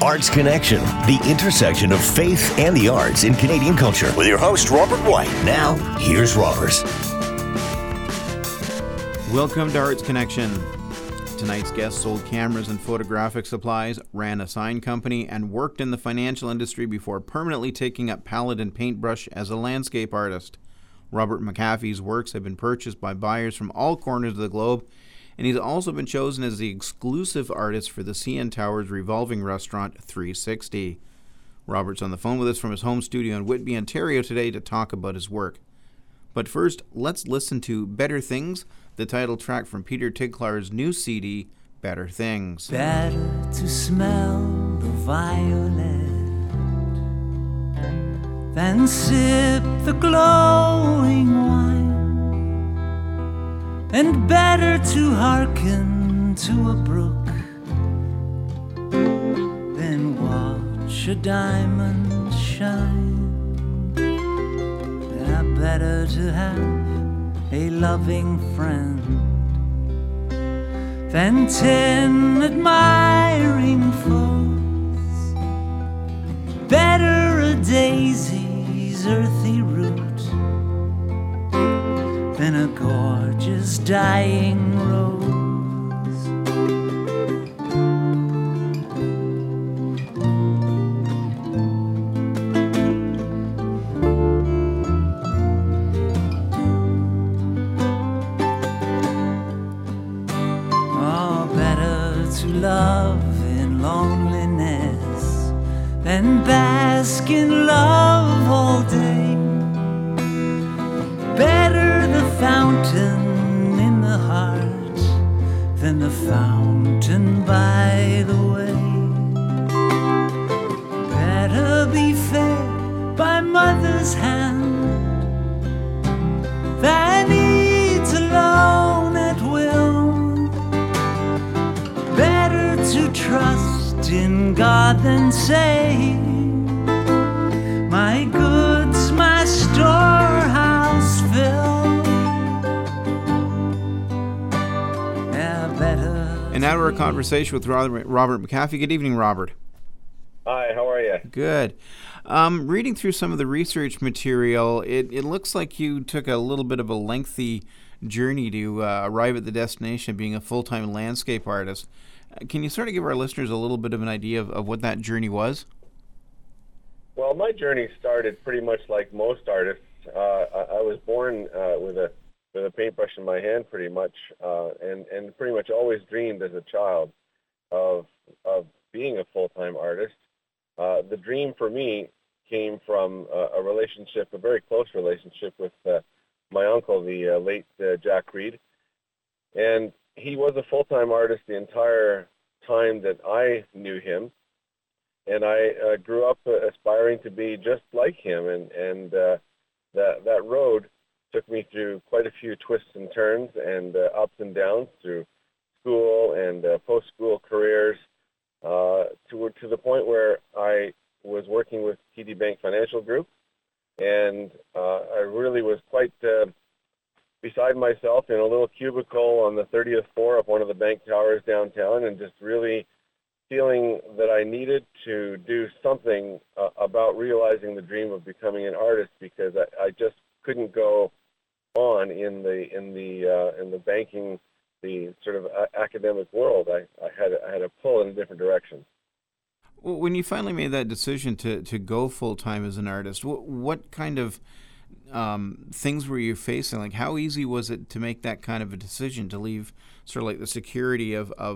Arts Connection, the intersection of faith and the arts in Canadian culture. With your host, Robert White. Now, here's Robert. Welcome to Arts Connection. Tonight's guest sold cameras and photographic supplies, ran a sign company, and worked in the financial industry before permanently taking up palette and paintbrush as a landscape artist. Robert McAfee's works have been purchased by buyers from all corners of the globe, and he's also been chosen as the exclusive artist for the CN Towers revolving restaurant 360. Robert's on the phone with us from his home studio in Whitby, Ontario today to talk about his work. But first, let's listen to Better Things, the title track from Peter Ticklar's new CD, Better Things. Better to smell the violet than sip the glowing wine, and better to hearken to a brook than watch a diamond shine. Better to have a loving friend than 10 admiring foes. Better a daisy's earthy root than a gorgeous dying rose. Love in loneliness and bask in love all day. Better the fountain in the heart than the fountain by the way. Better be fed by mother's hand than eat alone at will. Better to trust in God than say, my goods, my storehouse fill. Yeah, better. And now to our conversation with Robert McAfee. Good evening, Robert. Hi, how are you? Good. Reading through some of the research material, it looks like you took a little bit of a lengthy journey to arrive at the destination of being a full-time landscape artist. Can you sort of give our listeners a little bit of an idea of what that journey was? Well, my journey started pretty much like most artists. I was born with a paintbrush in my hand, pretty much, and pretty much always dreamed as a child of being a full-time artist. The dream for me came from a relationship, a very close relationship with my uncle, the late Jack Reed, and he was a full-time artist the entire time that I knew him, and I grew up aspiring to be just like him, and that road took me through quite a few twists and turns and ups and downs through school and post-school careers to the point where I was working with TD Bank Financial Group, and I really was quite beside myself in a little cubicle on the 30th floor of one of the bank towers downtown, and just really feeling that I needed to do something about realizing the dream of becoming an artist, because I just couldn't go on in the banking, the sort of academic world. I had a pull in a different direction. Well, when you finally made that decision to go full-time as an artist, what kind of things were you facing? Like, how easy was it to make that kind of a decision to leave sort of like the security of a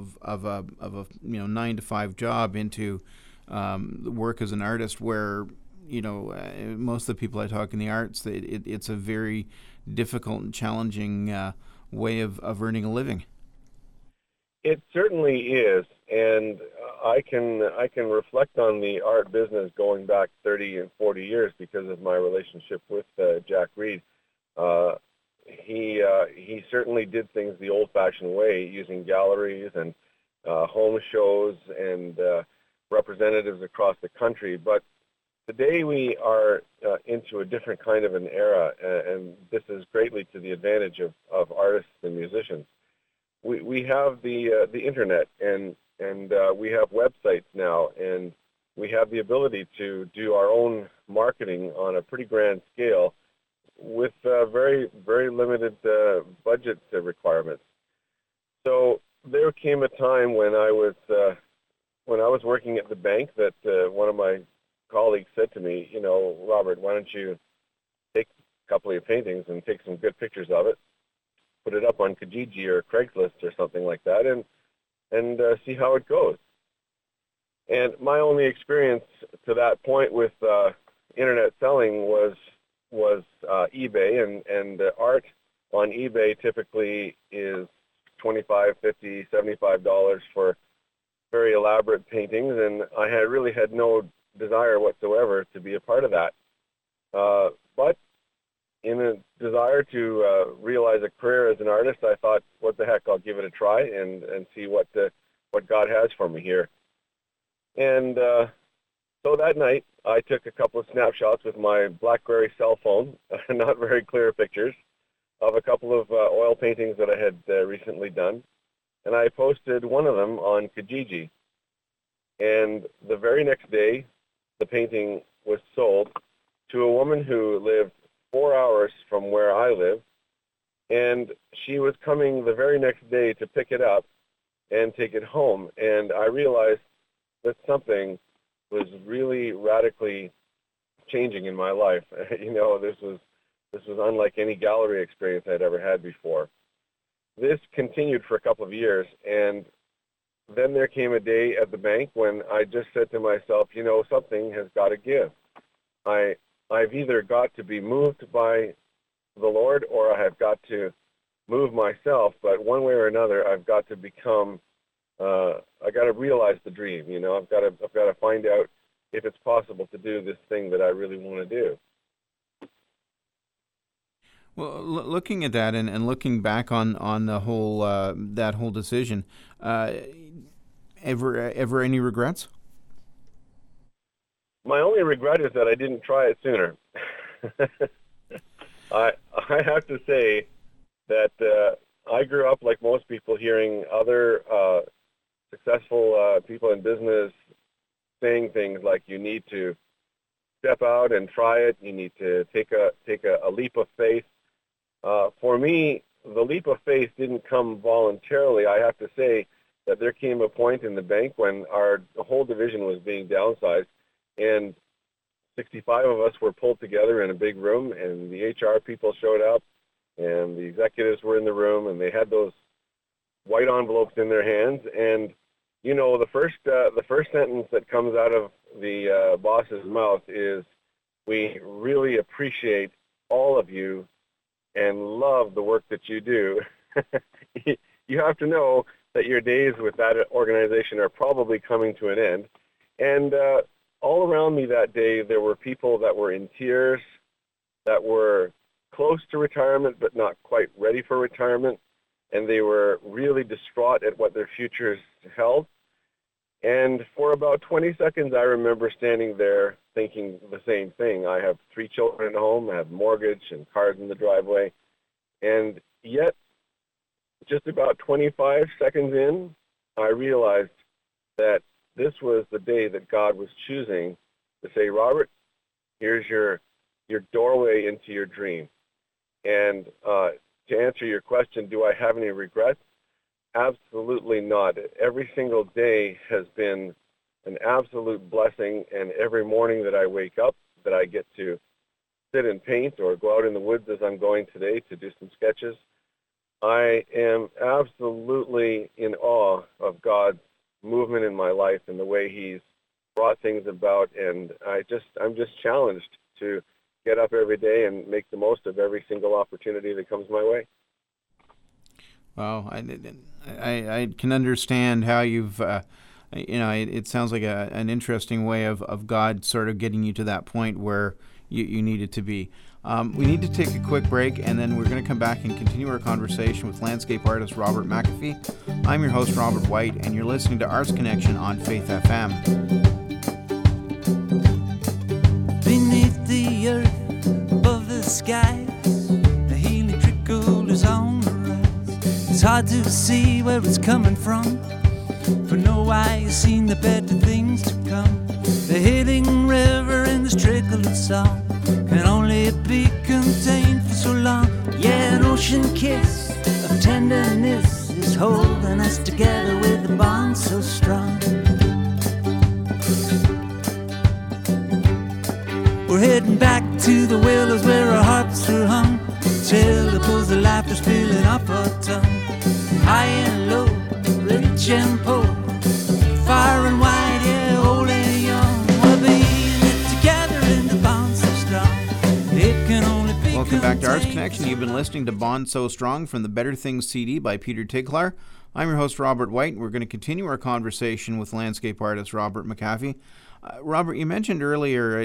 9-to-5 job into work as an artist, where most of the people I talk in the arts, it's a very difficult and challenging way of earning a living? It certainly is, and I can reflect on the art business going back 30 and 40 years because of my relationship with Jack Reed. He certainly did things the old-fashioned way, using galleries and home shows and representatives across the country. But today we are into a different kind of an era, and this is greatly to the advantage of artists and musicians. We have the internet, and and we have websites now, and we have the ability to do our own marketing on a pretty grand scale with very, very limited budget requirements. So there came a time when I was working at the bank that one of my colleagues said to me, Robert, why don't you take a couple of your paintings and take some good pictures of it, put it up on Kijiji or Craigslist or something like that, and see how it goes. And my only experience to that point with internet selling was eBay, and art on eBay typically is $25, $50, $75 for very elaborate paintings, and I really had no desire whatsoever to be a part of that. But in a desire to realize a career as an artist, I thought, what the heck, I'll give it a try and see what God has for me here. And so that night, I took a couple of snapshots with my BlackBerry cell phone, not very clear pictures, of a couple of oil paintings that I had recently done. And I posted one of them on Kijiji. And the very next day, the painting was sold to a woman who lived 4 hours from where I live. And she was coming the very next day to pick it up and take it home. And I realized that something was really radically changing in my life. This was unlike any gallery experience I'd ever had before. This continued for a couple of years, and then there came a day at the bank when I just said to myself, something has got to give. I've either got to be moved by the Lord, or I have got to move myself, but one way or another, I've got to become I got to realize the dream. I've got to find out if it's possible to do this thing that I really want to do. Well, looking at that and looking back on the whole that whole decision, ever any regrets? My only regret is that I didn't try it sooner. I have to say that I grew up, like most people, hearing other successful people in business saying things like, you need to step out and try it, you need to take a leap of faith. For me, the leap of faith didn't come voluntarily. I have to say that there came a point in the bank when the whole division was being downsized, and 65 of us were pulled together in a big room, and the HR people showed up, and the executives were in the room, and they had those white envelopes in their hands. And the first sentence that comes out of the boss's mouth is, "We really appreciate all of you and love the work that you do." You have to know that your days with that organization are probably coming to an end. And all around me that day, there were people that were in tears, that were close to retirement but not quite ready for retirement, and they were really distraught at what their futures held. And for about 20 seconds, I remember standing there thinking the same thing. I have 3 children at home, I have mortgage and cars in the driveway, and yet just about 25 seconds in, I realized that this was the day that God was choosing to say, "Robert, here's your doorway into your dream." And to answer your question, do I have any regrets? Absolutely not. Every single day has been an absolute blessing, and every morning that I wake up, that I get to sit and paint or go out in the woods as I'm going today to do some sketches, I am absolutely in awe of God's movement in my life and the way He's brought things about, and I'm just challenged to get up every day and make the most of every single opportunity that comes my way. Wow, I can understand how you've, it sounds like an interesting way of God sort of getting you to that point where you needed to be. We need to take a quick break, and then we're going to come back and continue our conversation with landscape artist Robert McAfee. I'm your host, Robert White, and you're listening to Arts Connection on Faith FM. Beneath the earth, above the skies, the healing trickle is on the rise. It's hard to see where it's coming from, for no why you seen the better things to come. The healing river in this trickle of song can only be contained for so long. Yeah, an ocean kiss of tenderness is holding us together with a bond so strong. We're heading back to the willows where our harps are hung, till the pools of laughter spilling off our tongue. High and low, rich and poor, far and wide, yeah, old and young. We're being knit together in the bond so strong. It can only be. Welcome back to Arts Connection. You've been listening to Bond So Strong from the Better Things CD by Peter Tigelaar. I'm your host, Robert White. We're going to continue our conversation with landscape artist Robert McAfee. Robert, you mentioned earlier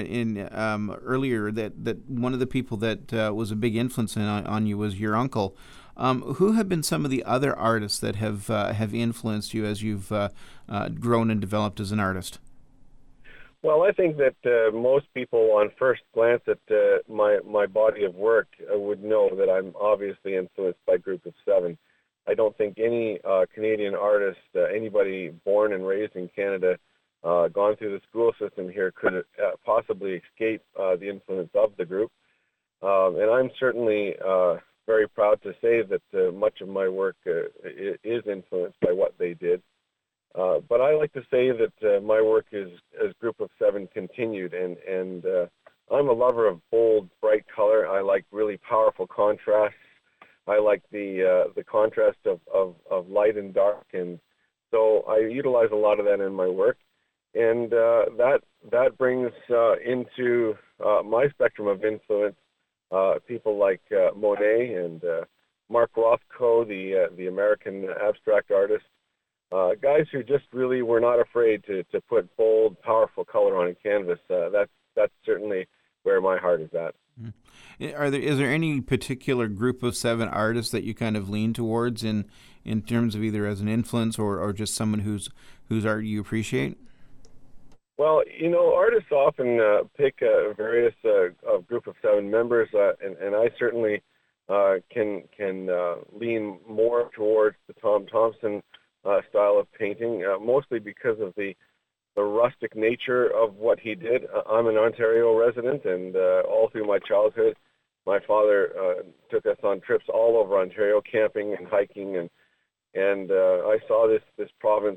that one of the people that was a big influence on you was your uncle. Who have been some of the other artists that have influenced you as you've grown and developed as an artist? Well, I think that most people on first glance at my body of work would know that I'm obviously influenced by Group of Seven. I don't think any Canadian artist, anybody born and raised in Canada, gone through the school system here could possibly escape the influence of the group. And I'm certainly very proud to say that much of my work is influenced by what they did. But I like to say that my work is as Group of Seven continued, and I'm a lover of bold, bright color. I like really powerful contrasts. I like the contrast of light and dark, and so I utilize a lot of that in my work. And that brings into my spectrum of influence people like Monet and Mark Rothko, the American abstract artist, guys who just really were not afraid to put bold, powerful color on a canvas. That's certainly where my heart is at. Is there any particular Group of Seven artists that you kind of lean towards in terms of either as an influence or just someone whose art you appreciate? Well, artists often pick various Group of Seven members, and I certainly can lean more towards the Tom Thompson style of painting, mostly because of the rustic nature of what he did. I'm an Ontario resident, and all through my childhood, my father took us on trips all over Ontario, camping and hiking, and I saw this province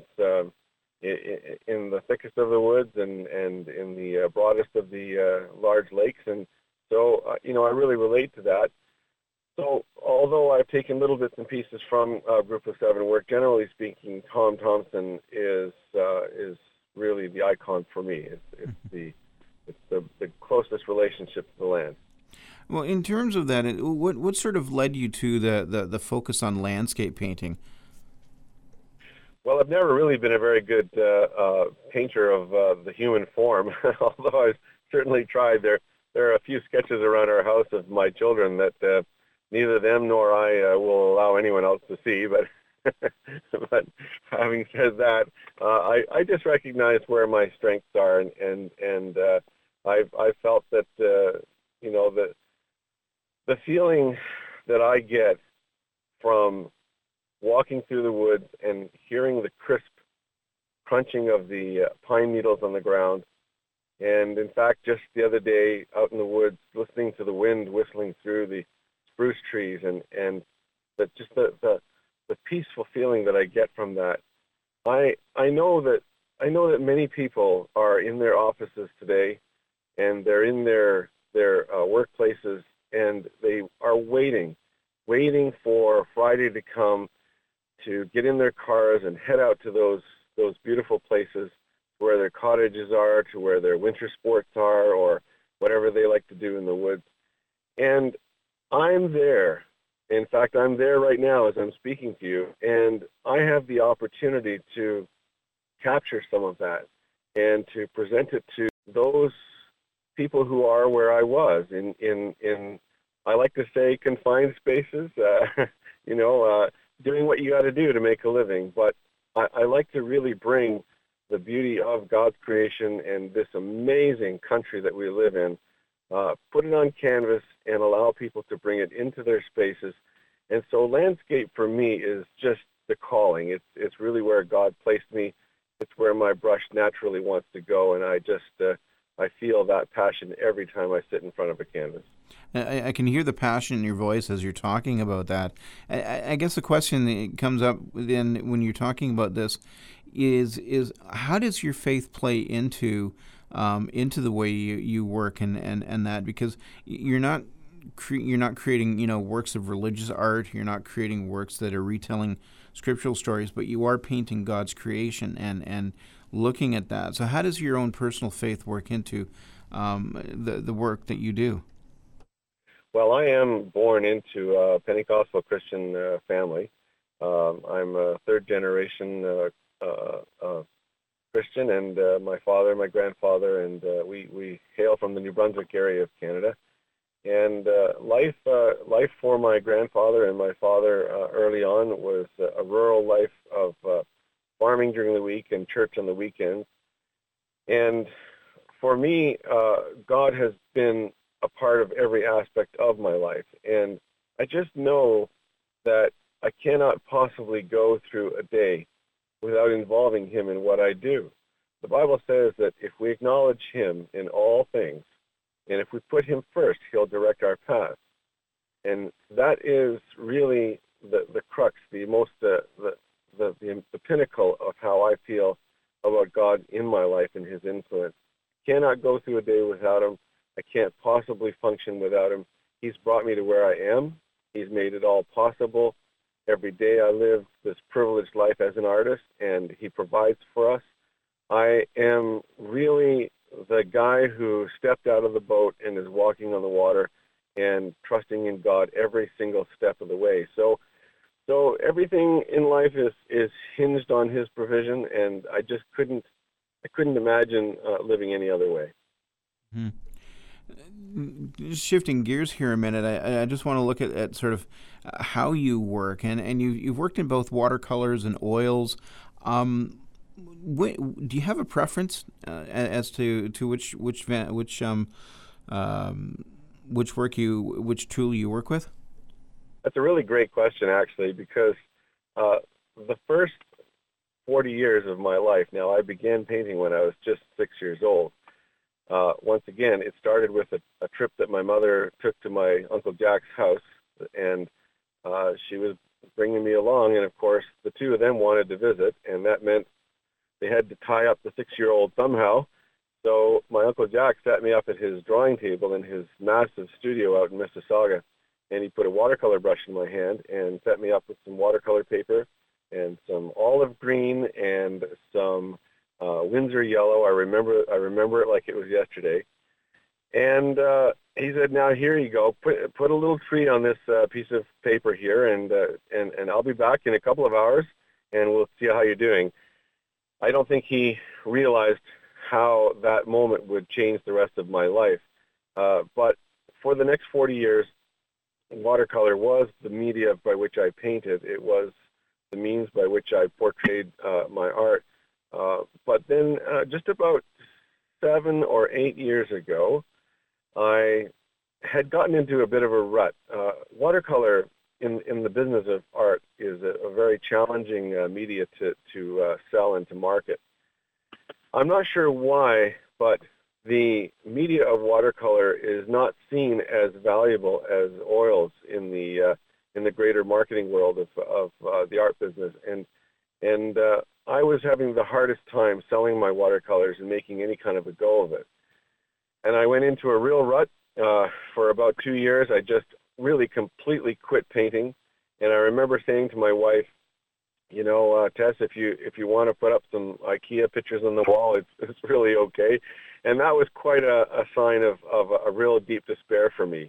in the thickest of the woods and in the broadest of the large lakes, and so I really relate to that. So although I've taken little bits and pieces from Group of Seven work, generally speaking, Tom Thompson is really the icon for me. It's the closest relationship to the land. Well, in terms of that, what sort of led you to the focus on landscape painting? Well, I've never really been a very good painter of the human form, although I've certainly tried. There are a few sketches around our house of my children that neither them nor I will allow anyone else to see. But having said that, I just recognize where my strengths are, and I felt that the feeling that I get from walking through the woods and hearing the crisp crunching of the pine needles on the ground, and in fact, just the other day out in the woods, listening to the wind whistling through the spruce trees, and just the peaceful feeling that I get from that. I know that many people are in their offices today, and they're in their workplaces, and they are waiting for Friday to come to get in their cars and head out to those beautiful places where their cottages are, to where their winter sports are, or whatever they like to do in the woods. And I'm there. In fact, I'm there right now as I'm speaking to you, and I have the opportunity to capture some of that and to present it to those people who are where I was in I like to say confined spaces, doing what you got to do to make a living. But I like to really bring the beauty of God's creation and this amazing country that we live in, put it on canvas and allow people to bring it into their spaces. And so landscape for me is just the calling. It's really where God placed me, it's where my brush naturally wants to go, and I feel that passion every time I sit in front of a canvas. I can hear the passion in your voice as you're talking about that. I guess the question that comes up then when you're talking about this is how does your faith play into the way you work and that, because you're not creating works of religious art, you're not creating works that are retelling scriptural stories, but you are painting God's creation and looking at that. So how does your own personal faith work into the work that you do? Well, I am born into a Pentecostal Christian family. I'm a third generation Christian, and my father, my grandfather, and we hail from the New Brunswick area of Canada. And life for my grandfather and my father early on was a rural life of farming during the week and church on the weekends. And for me, God has been a part of every aspect of my life. And I just know that I cannot possibly go through a day without involving him in what I do. The Bible says that if we acknowledge him in all things, and if we put him first, he'll direct our path. And that is really the crux, the pinnacle of how I feel about God in my life and his influence. Cannot go through a day without him. I can't possibly function without him. He's brought me to where I am. He's made it all possible. Every day I live this privileged life as an artist, and he provides for us. I am really the guy who stepped out of the boat and is walking on the water and trusting in God every single step of the way. So everything in life is hinged on his provision, and I couldn't imagine living any other way. Mm-hmm. Just shifting gears here a minute, I just want to look at sort of how you work, and you've worked in both watercolors and oils. Do you have a preference as to which tool you work with? That's a really great question, actually, because the first 40 years of my life, now I began painting when I was just 6 years old. Once again, it started with a trip that my mother took to my Uncle Jack's house, and she was bringing me along, and of course the two of them wanted to visit, and that meant they had to tie up the 6-year-old somehow. So my Uncle Jack sat me up at his drawing table in his massive studio out in Mississauga, and he put a watercolor brush in my hand and set me up with some watercolor paper and some olive green and some Windsor yellow. I remember it like it was yesterday. And he said, "Now here you go. Put a little tree on this piece of paper here, and I'll be back in a couple of hours, and we'll see how you're doing." I don't think he realized how that moment would change the rest of my life. But for the next 40 years, watercolor was the media by which I painted. It was the means by which I portrayed my art. But then just about 7 or 8 years ago, I had gotten into a bit of a rut. Watercolor in the business of art is a very challenging media to sell and to market. I'm not sure why, but the media of watercolor is not seen as valuable as oils in the greater marketing world of the art business. And I was having the hardest time selling my watercolors and making any kind of a go of it. And I went into a real rut. For about 2 years, I just really completely quit painting. And I remember saying to my wife, Tess, if you want to put up some IKEA pictures on the wall, it's really okay. And that was quite a sign of a real deep despair for me.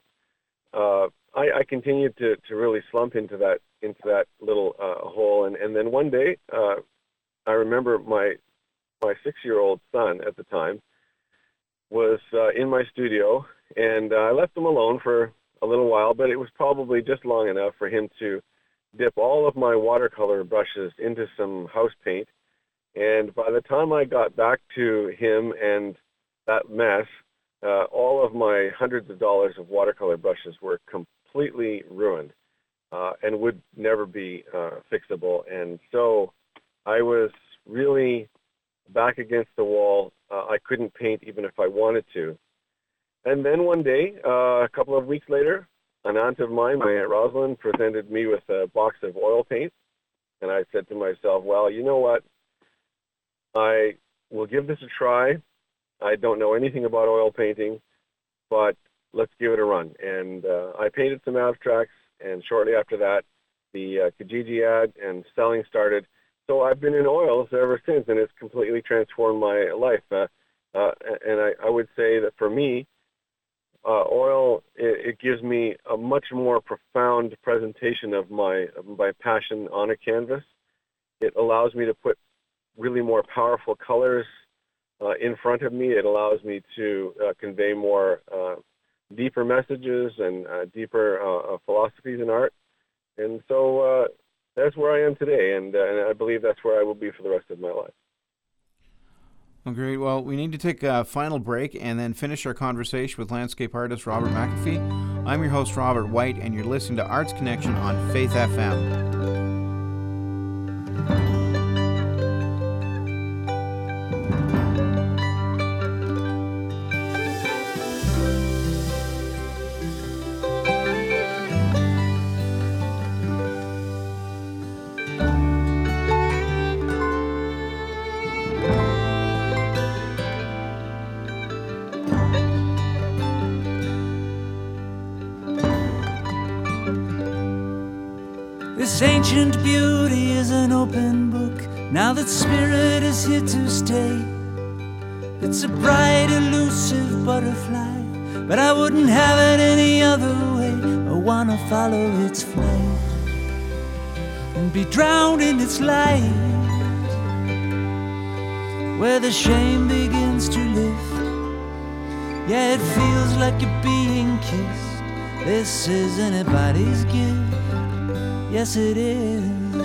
I continued to really slump into that little hole. And then one day, I remember my 6-year-old son at the time was in my studio, and I left him alone for a little while, but it was probably just long enough for him to dip all of my watercolor brushes into some house paint. And by the time I got back to him and that mess, all of my hundreds of dollars of watercolor brushes were completely ruined and would never be fixable. And so I was really back against the wall. I couldn't paint even if I wanted to. And then one day, a couple of weeks later, an aunt of mine, my Aunt Rosalind, presented me with a box of oil paint. And I said to myself, well, you know what? I will give this a try. I don't know anything about oil painting, but let's give it a run. And I painted some abstracts, and shortly after that, the Kijiji ad and selling started. So I've been in oils ever since, and it's completely transformed my life. And I would say that for me, oil, it gives me a much more profound presentation of my passion on a canvas. It allows me to put really more powerful colors in front of me. It allows me to convey more deeper messages and deeper philosophies in art. And so that's where I am today, and I believe that's where I will be for the rest of my life. Well, great. Well, we need to take a final break and then finish our conversation with landscape artist Robert McAfee. I'm your host, Robert White, and you're listening to Arts Connection on Faith FM. This ancient beauty is an open book, now that spirit is here to stay. It's a bright, elusive butterfly, but I wouldn't have it any other way. I wanna follow its flight and be drowned in its light, where the shame begins to lift. Yeah, it feels like you're being kissed. This is anybody's gift. Yes, it is.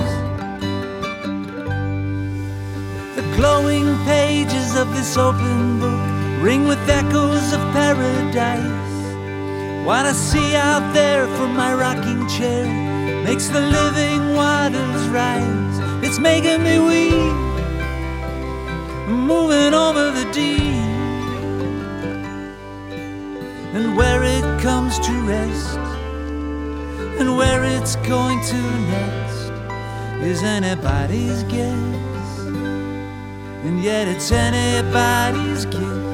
The glowing pages of this open book ring with echoes of paradise. What I see out there from my rocking chair makes the living waters rise. It's making me weep, moving over the deep. And where it comes to rest, and where it's going to next, is anybody's guess. And yet it's anybody's gift.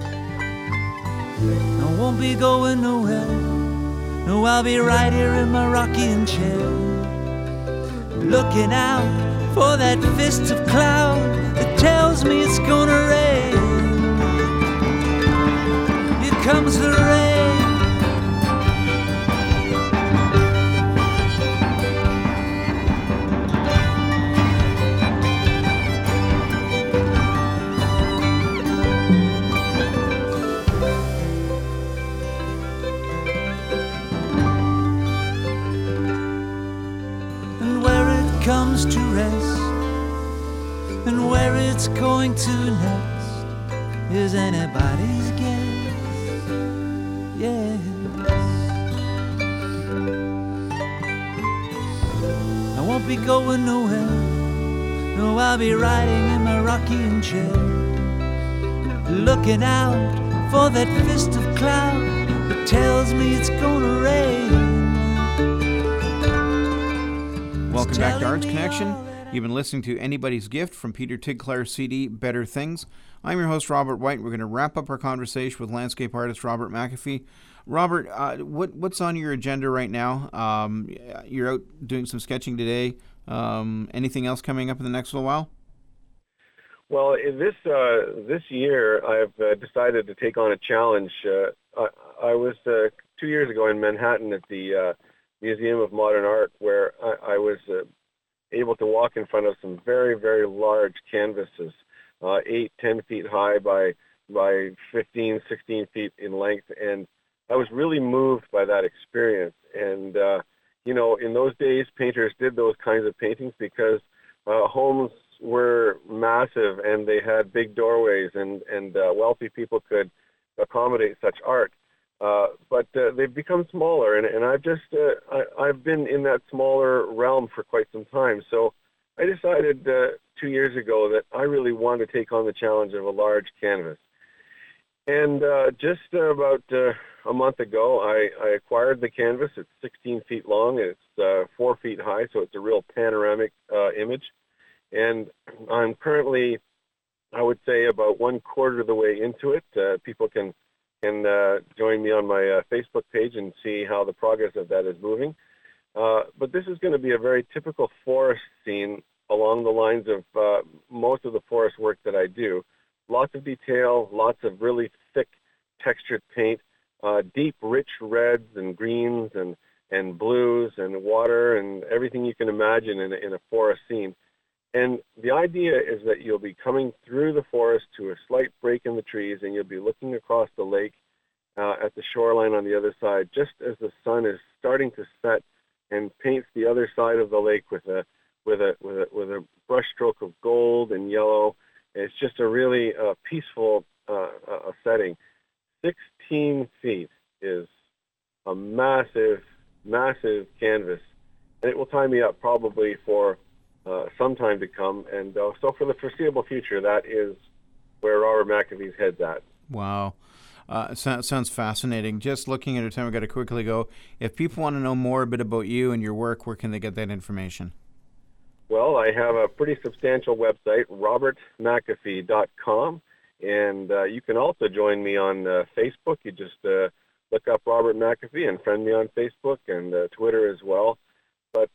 I won't be going nowhere. No, I'll be right here in my rocking chair, looking out for that fist of cloud that tells me it's gonna rain. Here comes the rain. Comes to rest, and where it's going to next is anybody's guess. Yes, I won't be going nowhere. No, I'll be riding in my rocking chair, looking out for that fist of cloud that tells me it's gonna rain. Welcome back to Arts Connection. You've been listening to Anybody's Gift from Peter Tigclar's CD, Better Things. I'm your host, Robert White. We're going to wrap up our conversation with landscape artist Robert McAfee. Robert, what's on your agenda right now? You're out doing some sketching today. Anything else coming up in the next little while? Well, this year, I've decided to take on a challenge. I was 2 years ago in Manhattan at the Museum of Modern Art, where I was able to walk in front of some very, very large canvases, 8-10 feet high by 15, 16 feet in length, and I was really moved by that experience. And in those days, painters did those kinds of paintings because homes were massive and they had big doorways, and wealthy people could accommodate such art. But they've become smaller, and I've been in that smaller realm for quite some time. So I decided 2 years ago that I really wanted to take on the challenge of a large canvas. And just about a month ago, I acquired the canvas. It's 16 feet long, and it's 4 feet high, so it's a real panoramic image. And I'm currently, I would say, about 1/4 of the way into it. People can join me on my Facebook page and see how the progress of that is moving. But this is going to be a very typical forest scene along the lines of most of the forest work that I do. Lots of detail, lots of really thick textured paint, deep, rich reds and greens and blues and water and everything you can imagine in a forest scene. And the idea is that you'll be coming through the forest to a slight break in the trees, and you'll be looking across the lake at the shoreline on the other side, just as the sun is starting to set and paints the other side of the lake with a brush stroke of gold and yellow. It's just a really peaceful setting. 16 feet is a massive, massive canvas, and it will tie me up probably for some time to come. And so for the foreseeable future, that is where Robert McAfee's head's at. Wow. Sounds fascinating. Just looking at our time, I've got to quickly go. If people want to know more a bit about you and your work, where can they get that information? Well, I have a pretty substantial website, robertmcafee.com, and you can also join me on Facebook. You just look up Robert McAfee and friend me on Facebook and Twitter as well. But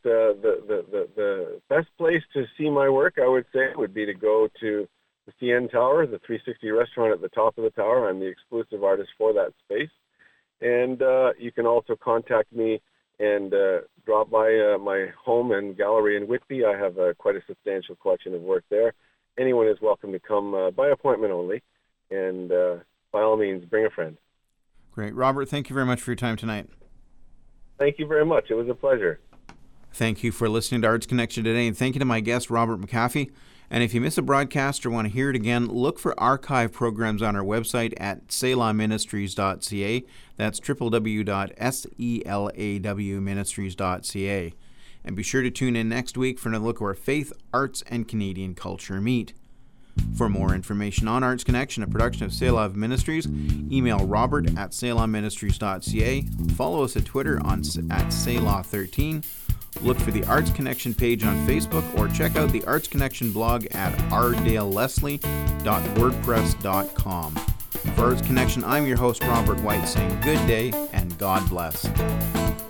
the best place to see my work, I would say, would be to go to the CN Tower, the 360 restaurant at the top of the tower. I'm the exclusive artist for that space. And you can also contact me and drop by my home and gallery in Whitby. I have quite a substantial collection of work there. Anyone is welcome to come by appointment only. And by all means, bring a friend. Great. Robert, thank you very much for your time tonight. Thank you very much. It was a pleasure. Thank you for listening to Arts Connection today, and thank you to my guest, Robert McAfee. And if you miss a broadcast or want to hear it again, look for archive programs on our website at selahministries.ca. That's www.selawministries.ca. And be sure to tune in next week for another look where faith, arts, and Canadian culture meet. For more information on Arts Connection, a production of Selah Ministries, email robert@selahministries.ca. Follow us at Twitter at Selah13. Look for the Arts Connection page on Facebook, or check out the Arts Connection blog at rdaleleslie.wordpress.com. For Arts Connection, I'm your host, Robert White, saying good day and God bless.